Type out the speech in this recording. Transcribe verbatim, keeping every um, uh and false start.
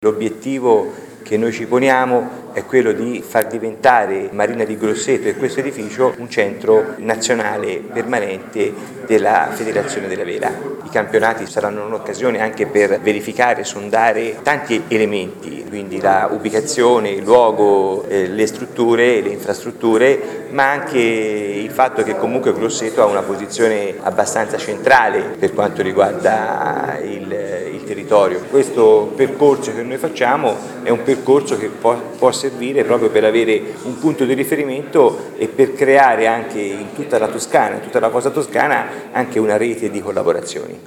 L'obiettivo che noi ci poniamo è quello di far diventare Marina di Grosseto e questo edificio un centro nazionale permanente della Federazione della Vela. I campionati saranno un'occasione anche per verificare, sondare tanti elementi, quindi la ubicazione, il luogo, eh, le strutture, le infrastrutture, ma anche il fatto che comunque Grosseto ha una posizione abbastanza centrale per quanto riguarda il, il territorio. Questo percorso che noi facciamo è un percorso che può, può servire proprio per avere un punto di riferimento e per creare anche in tutta la Toscana, in tutta la costa toscana, anche una rete di collaborazioni.